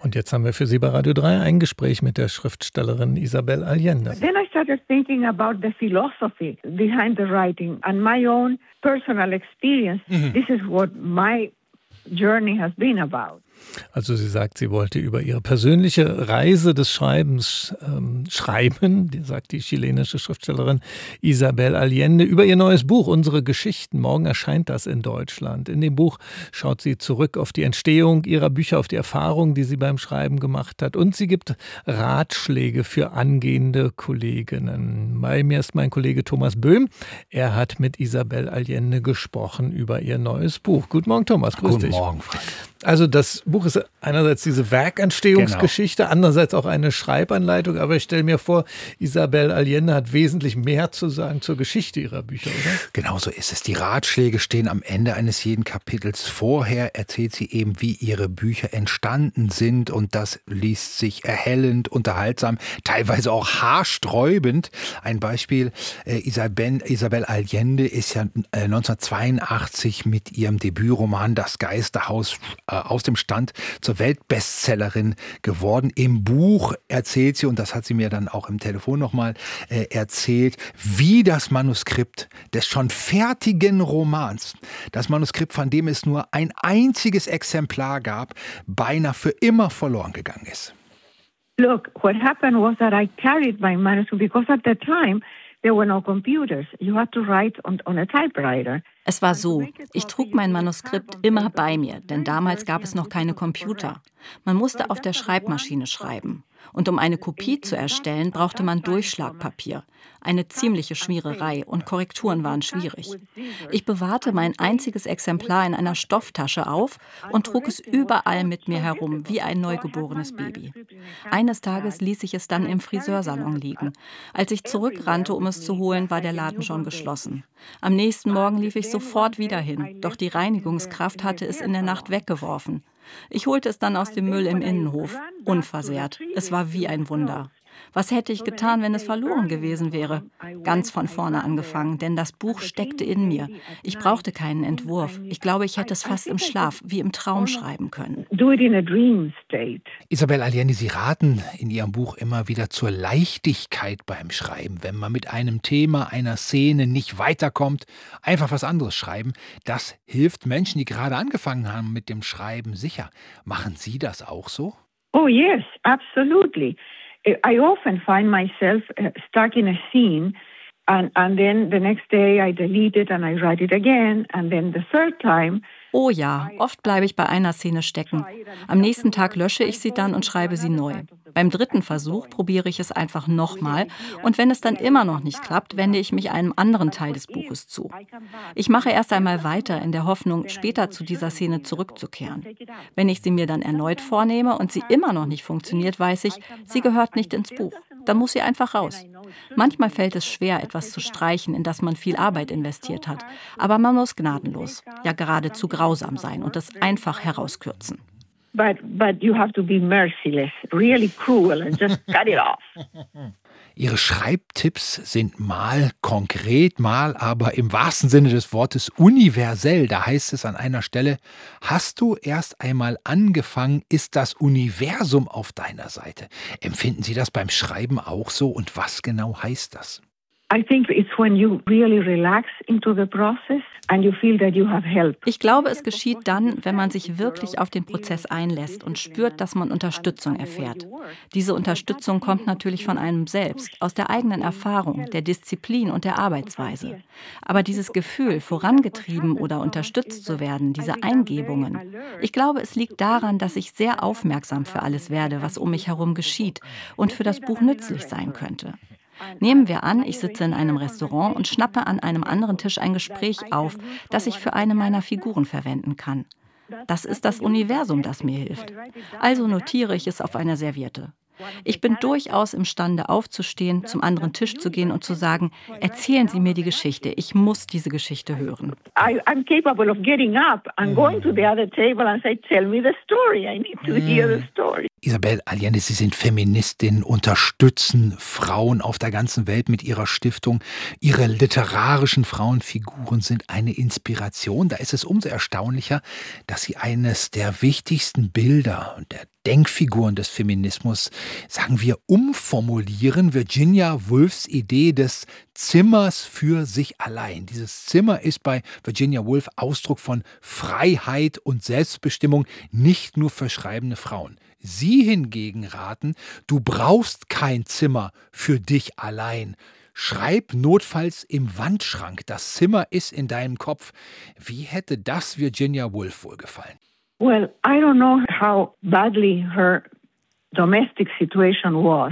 Und jetzt haben wir für Sie bei Radio 3 ein Gespräch mit der Schriftstellerin Isabel Allende. Then I started thinking about the philosophy behind the writing and my own personal experience. This is what my journey has been about. Also sie sagt, sie wollte über ihre persönliche Reise des Schreibens schreiben, sagt die chilenische Schriftstellerin Isabel Allende, über ihr neues Buch, Unsere Geschichten. Morgen erscheint das in Deutschland. In dem Buch schaut sie zurück auf die Entstehung ihrer Bücher, auf die Erfahrungen, die sie beim Schreiben gemacht hat. Und sie gibt Ratschläge für angehende Kolleginnen. Bei mir ist mein Kollege Thomas Böhm. Er hat mit Isabel Allende gesprochen über ihr neues Buch. Guten Morgen, Thomas. Grüß dich. Guten Morgen, Frank. Also das Buch ist einerseits diese Werkentstehungsgeschichte, andererseits auch eine Schreibanleitung. Aber ich stelle mir vor, Isabel Allende hat wesentlich mehr zu sagen zur Geschichte ihrer Bücher, oder? Genau so ist es. Die Ratschläge stehen am Ende eines jeden Kapitels. Vorher erzählt sie eben, wie ihre Bücher entstanden sind. Und das liest sich erhellend, unterhaltsam, teilweise auch haarsträubend. Ein Beispiel, Isabel Allende ist ja 1982 mit ihrem Debütroman Das Geisterhaus aus dem Stand zur Weltbestsellerin geworden. Im Buch erzählt sie, und das hat sie mir dann auch im Telefon nochmal erzählt, wie das Manuskript des schon fertigen Romans, das Manuskript, von dem es nur ein einziges Exemplar gab, beinahe für immer verloren gegangen ist. Look, what happened was that I carried my manuscript because at the time there were no computers. You had to write on a typewriter. Es war so, ich trug mein Manuskript immer bei mir, denn damals gab es noch keine Computer. Man musste auf der Schreibmaschine schreiben. Und um eine Kopie zu erstellen, brauchte man Durchschlagpapier. Eine ziemliche Schmiererei und Korrekturen waren schwierig. Ich bewahrte mein einziges Exemplar in einer Stofftasche auf und trug es überall mit mir herum, wie ein neugeborenes Baby. Eines Tages ließ ich es dann im Friseursalon liegen. Als ich zurückrannte, um es zu holen, war der Laden schon geschlossen. Am nächsten Morgen lief ich sofort wieder hin, doch die Reinigungskraft hatte es in der Nacht weggeworfen. Ich holte es dann aus dem Müll im Innenhof, unversehrt. Es war wie ein Wunder. Was hätte ich getan, wenn es verloren gewesen wäre? Ganz von vorne angefangen, denn das Buch steckte in mir. Ich brauchte keinen Entwurf. Ich glaube, ich hätte es fast im Schlaf, wie im Traum schreiben können. Isabel Allende, Sie raten in Ihrem Buch immer wieder zur Leichtigkeit beim Schreiben. Wenn man mit einem Thema, einer Szene nicht weiterkommt, einfach was anderes schreiben. Das hilft Menschen, die gerade angefangen haben mit dem Schreiben, sicher. Machen Sie das auch so? Oh yes, absolutely. I often find myself stuck in a scene and then the next day I delete it and I write it again and then the third time. Oh ja, oft bleibe ich bei einer Szene stecken. Am nächsten Tag lösche ich sie dann und schreibe sie neu. Beim dritten Versuch probiere ich es einfach nochmal und wenn es dann immer noch nicht klappt, wende ich mich einem anderen Teil des Buches zu. Ich mache erst einmal weiter in der Hoffnung, später zu dieser Szene zurückzukehren. Wenn ich sie mir dann erneut vornehme und sie immer noch nicht funktioniert, weiß ich, sie gehört nicht ins Buch. Dann muss sie einfach raus. Manchmal fällt es schwer, etwas zu streichen, in das man viel Arbeit investiert hat. Aber man muss gnadenlos, ja geradezu grausam sein und es einfach herauskürzen. But you have to be merciless, really cruel and just cut it off. Ihre Schreibtipps sind mal konkret, mal aber im wahrsten Sinne des Wortes universell. Da heißt es an einer Stelle, hast du erst einmal angefangen, ist das Universum auf deiner Seite. Empfinden Sie das beim Schreiben auch so und was genau heißt das? I think it's when you really relax into the process and you feel that you have help. Ich glaube, es geschieht dann, wenn man sich wirklich auf den Prozess einlässt und spürt, dass man Unterstützung erfährt. Diese Unterstützung kommt natürlich von einem selbst, aus der eigenen Erfahrung, der Disziplin und der Arbeitsweise. Aber dieses Gefühl, vorangetrieben oder unterstützt zu werden, diese Eingebungen, ich glaube, es liegt daran, dass ich sehr aufmerksam für alles werde, was um mich herum geschieht und für das Buch nützlich sein könnte. Nehmen wir an, ich sitze in einem Restaurant und schnappe an einem anderen Tisch ein Gespräch auf, das ich für eine meiner Figuren verwenden kann. Das ist das Universum, das mir hilft. Also notiere ich es auf einer Serviette. Ich bin durchaus imstande aufzustehen, zum anderen Tisch zu gehen und zu sagen, erzählen Sie mir die Geschichte, ich muss diese Geschichte hören. I'm capable of getting up and going to the other table and say, tell me the story, I need to hear the story. Isabel Allende, Sie sind Feministin, unterstützen Frauen auf der ganzen Welt mit Ihrer Stiftung. Ihre literarischen Frauenfiguren sind eine Inspiration. Da ist es umso erstaunlicher, dass Sie eines der wichtigsten Bilder und der Denkfiguren des Feminismus, sagen wir, umformulieren. Virginia Woolfs Idee des Zimmers für sich allein. Dieses Zimmer ist bei Virginia Woolf Ausdruck von Freiheit und Selbstbestimmung, nicht nur für schreibende Frauen. Sie hingegen raten, du brauchst kein Zimmer für dich allein. Schreib notfalls im Wandschrank, das Zimmer ist in deinem Kopf. Wie hätte das Virginia Woolf wohl gefallen? Well, I don't know how badly her domestic situation was,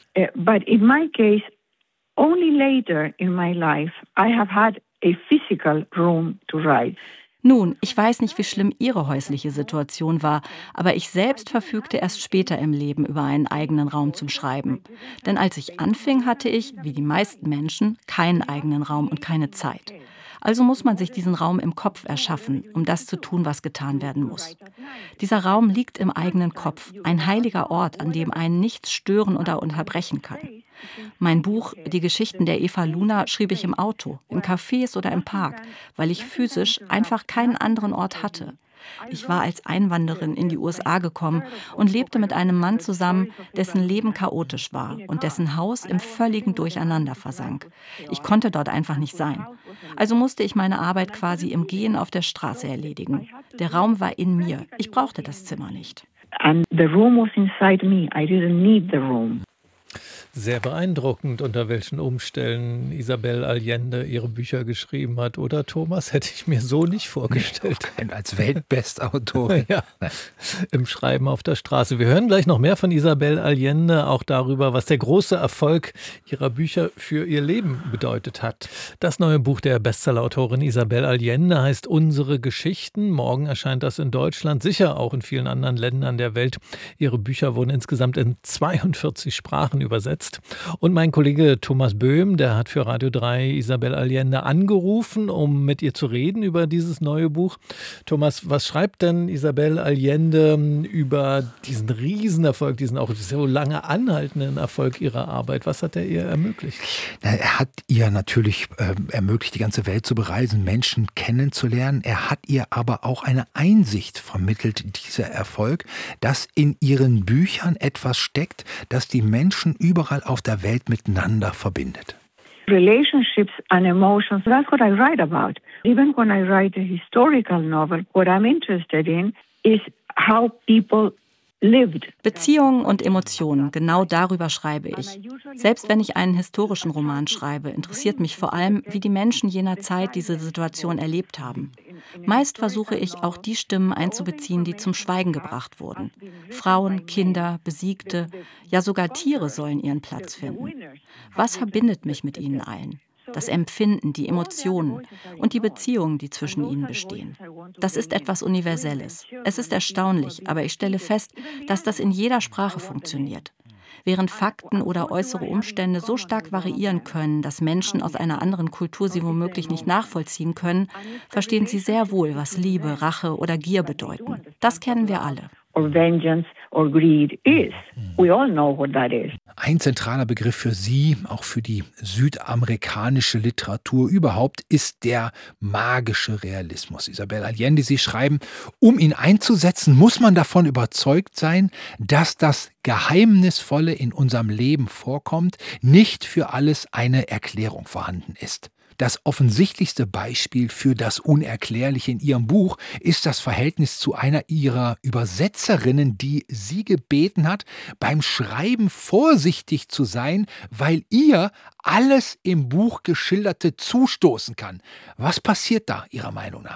but in my case, only later in my life, I have had a physical room to write. Nun, ich weiß nicht, wie schlimm Ihre häusliche Situation war, aber ich selbst verfügte erst später im Leben über einen eigenen Raum zum Schreiben. Denn als ich anfing, hatte ich, wie die meisten Menschen, keinen eigenen Raum und keine Zeit. Also muss man sich diesen Raum im Kopf erschaffen, um das zu tun, was getan werden muss. Dieser Raum liegt im eigenen Kopf, ein heiliger Ort, an dem einen nichts stören oder unterbrechen kann. Mein Buch »Die Geschichten der Eva Luna« schrieb ich im Auto, in Cafés oder im Park, weil ich physisch einfach keinen anderen Ort hatte. Ich war als Einwanderin in die USA gekommen und lebte mit einem Mann zusammen, dessen Leben chaotisch war und dessen Haus im völligen Durcheinander versank. Ich konnte dort einfach nicht sein. Also musste ich meine Arbeit quasi im Gehen auf der Straße erledigen. Der Raum war in mir. Ich brauchte das Zimmer nicht. And the room was inside me. I didn't need the room. Sehr beeindruckend, unter welchen Umständen Isabel Allende ihre Bücher geschrieben hat. Oder, Thomas? Hätte ich mir so nicht vorgestellt. Als Weltbestautorin. Ja, im Schreiben auf der Straße. Wir hören gleich noch mehr von Isabel Allende, auch darüber, was der große Erfolg ihrer Bücher für ihr Leben bedeutet hat. Das neue Buch der Bestsellerautorin Isabel Allende heißt Unsere Geschichten. Morgen erscheint das in Deutschland, sicher auch in vielen anderen Ländern der Welt. Ihre Bücher wurden insgesamt in 42 Sprachen übersetzt. Und mein Kollege Thomas Böhm, der hat für Radio 3 Isabel Allende angerufen, um mit ihr zu reden über dieses neue Buch. Thomas, was schreibt denn Isabel Allende über diesen Riesenerfolg, diesen auch so lange anhaltenden Erfolg ihrer Arbeit? Was hat er ihr ermöglicht? Er hat ihr natürlich ermöglicht, die ganze Welt zu bereisen, Menschen kennenzulernen. Er hat ihr aber auch eine Einsicht vermittelt, dieser Erfolg, dass in ihren Büchern etwas steckt, das die Menschen überall auf der Welt miteinander verbindet. Relationships and emotions, that's what I write about. Even when I write a historical novel, what I'm interested in is how people lived. Beziehungen und Emotionen, genau darüber schreibe ich. Selbst wenn ich einen historischen Roman schreibe, interessiert mich vor allem, wie die Menschen jener Zeit diese Situation erlebt haben. Meist versuche ich auch die Stimmen einzubeziehen, die zum Schweigen gebracht wurden. Frauen, Kinder, Besiegte, ja sogar Tiere sollen ihren Platz finden. Was verbindet mich mit ihnen allen? Das Empfinden, die Emotionen und die Beziehungen, die zwischen ihnen bestehen. Das ist etwas Universelles. Es ist erstaunlich, aber ich stelle fest, dass das in jeder Sprache funktioniert. Während Fakten oder äußere Umstände so stark variieren können, dass Menschen aus einer anderen Kultur sie womöglich nicht nachvollziehen können, verstehen sie sehr wohl, was Liebe, Rache oder Gier bedeuten. Das kennen wir alle. Or vengeance or greed is. We all know what that is. Ein zentraler Begriff für Sie, auch für die südamerikanische Literatur überhaupt, ist der magische Realismus. Isabel Allende, Sie schreiben, um ihn einzusetzen, muss man davon überzeugt sein, dass das Geheimnisvolle in unserem Leben vorkommt, nicht für alles eine Erklärung vorhanden ist. Das offensichtlichste Beispiel für das Unerklärliche in Ihrem Buch ist das Verhältnis zu einer Ihrer Übersetzerinnen, die Sie gebeten hat, beim Schreiben vorsichtig zu sein, weil ihr alles im Buch Geschilderte zustoßen kann. Was passiert da Ihrer Meinung nach?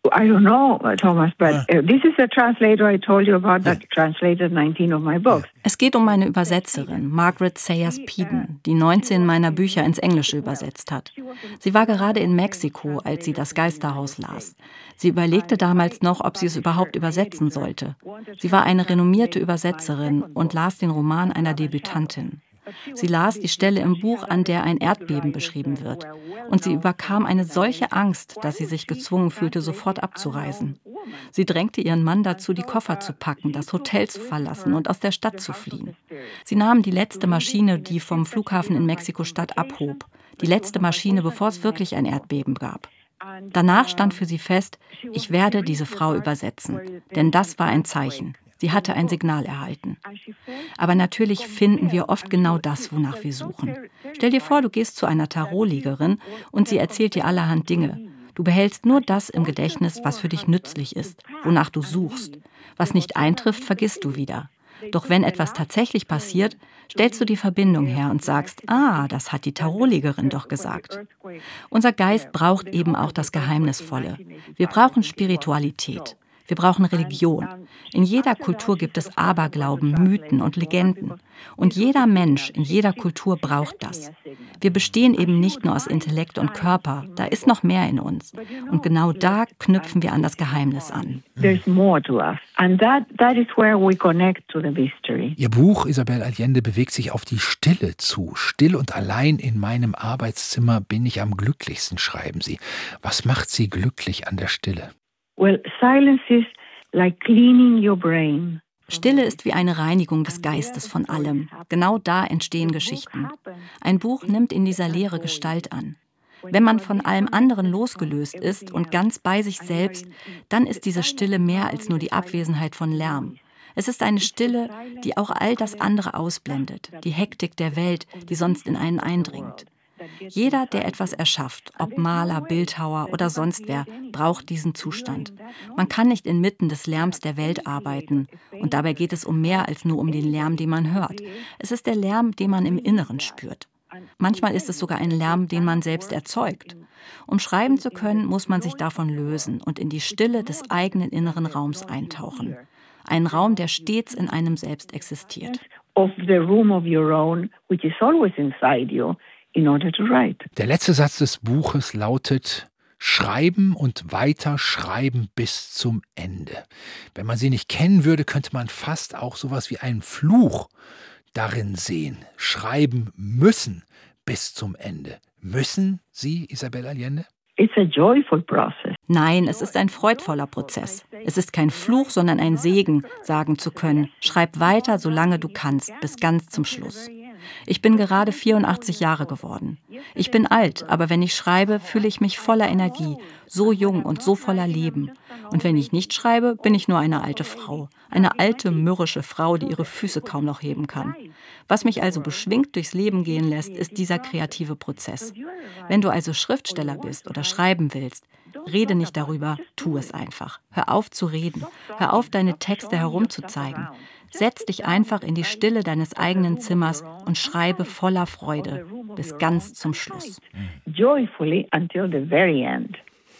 I don't know, Thomas, but this is a translator I told you about that translated 19 of my books. Es geht um meine Übersetzerin, Margaret Sayers Peden, die 19 meiner Bücher ins Englische übersetzt hat. Sie war gerade in Mexiko, als sie Das Geisterhaus las. Sie überlegte damals noch, ob sie es überhaupt übersetzen sollte. Sie war eine renommierte Übersetzerin und las den Roman einer Debütantin. Sie las die Stelle im Buch, an der ein Erdbeben beschrieben wird. Und sie überkam eine solche Angst, dass sie sich gezwungen fühlte, sofort abzureisen. Sie drängte ihren Mann dazu, die Koffer zu packen, das Hotel zu verlassen und aus der Stadt zu fliehen. Sie nahm die letzte Maschine, die vom Flughafen in Mexiko-Stadt abhob. Die letzte Maschine, bevor es wirklich ein Erdbeben gab. Danach stand für sie fest, ich werde diese Frau übersetzen. Denn das war ein Zeichen. Sie hatte ein Signal erhalten. Aber natürlich finden wir oft genau das, wonach wir suchen. Stell dir vor, du gehst zu einer Tarotlegerin und sie erzählt dir allerhand Dinge. Du behältst nur das im Gedächtnis, was für dich nützlich ist, wonach du suchst. Was nicht eintrifft, vergisst du wieder. Doch wenn etwas tatsächlich passiert, stellst du die Verbindung her und sagst, das hat die Tarotlegerin doch gesagt. Unser Geist braucht eben auch das Geheimnisvolle. Wir brauchen Spiritualität. Wir brauchen Religion. In jeder Kultur gibt es Aberglauben, Mythen und Legenden. Und jeder Mensch in jeder Kultur braucht das. Wir bestehen eben nicht nur aus Intellekt und Körper, da ist noch mehr in uns. Und genau da knüpfen wir an das Geheimnis an. There's more to us. And that is where we connect to the mystery. Ihr Buch, Isabel Allende, bewegt sich auf die Stille zu. Still und allein in meinem Arbeitszimmer bin ich am glücklichsten, schreiben Sie. Was macht Sie glücklich an der Stille? Well, silence is like cleaning your brain. Stille ist wie eine Reinigung des Geistes von allem. Genau da entstehen Geschichten. Ein Buch nimmt in dieser Leere Gestalt an. Wenn man von allem anderen losgelöst ist und ganz bei sich selbst, dann ist diese Stille mehr als nur die Abwesenheit von Lärm. Es ist eine Stille, die auch all das andere ausblendet, die Hektik der Welt, die sonst in einen eindringt. Jeder, der etwas erschafft, ob Maler, Bildhauer oder sonst wer, braucht diesen Zustand. Man kann nicht inmitten des Lärms der Welt arbeiten. Und dabei geht es um mehr als nur um den Lärm, den man hört. Es ist der Lärm, den man im Inneren spürt. Manchmal ist es sogar ein Lärm, den man selbst erzeugt. Um schreiben zu können, muss man sich davon lösen und in die Stille des eigenen inneren Raums eintauchen. Ein Raum, der stets in einem selbst existiert. Of the room of your own, which is always inside you. In order to write. Der letzte Satz des Buches lautet: Schreiben und weiter schreiben bis zum Ende. Wenn man sie nicht kennen würde, könnte man fast auch sowas wie einen Fluch darin sehen. Schreiben müssen bis zum Ende. Müssen Sie, Isabel Allende? It's a joyful process. Nein, es ist ein freudvoller Prozess. Es ist kein Fluch, sondern ein Segen, sagen zu können: Schreib weiter, solange du kannst, bis ganz zum Schluss. Ich bin gerade 84 Jahre geworden. Ich bin alt, aber wenn ich schreibe, fühle ich mich voller Energie, so jung und so voller Leben. Und wenn ich nicht schreibe, bin ich nur eine alte Frau. Eine alte, mürrische Frau, die ihre Füße kaum noch heben kann. Was mich also beschwingt durchs Leben gehen lässt, ist dieser kreative Prozess. Wenn du also Schriftsteller bist oder schreiben willst, rede nicht darüber, tu es einfach. Hör auf zu reden. Hör auf, deine Texte herumzuzeigen. Setz dich einfach in die Stille deines eigenen Zimmers und schreibe voller Freude bis ganz zum Schluss. Joyfully until the very end.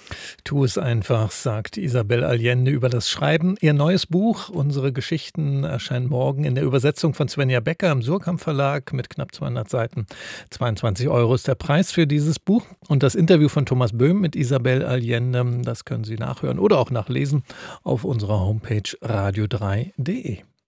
Tu es einfach, sagt Isabel Allende über das Schreiben. Ihr neues Buch, Unsere Geschichten, erscheint morgen in der Übersetzung von Svenja Becker im Suhrkamp Verlag mit knapp 200 Seiten. 22 € ist der Preis für dieses Buch. Und das Interview von Thomas Böhm mit Isabel Allende, das können Sie nachhören oder auch nachlesen auf unserer Homepage radio3.de.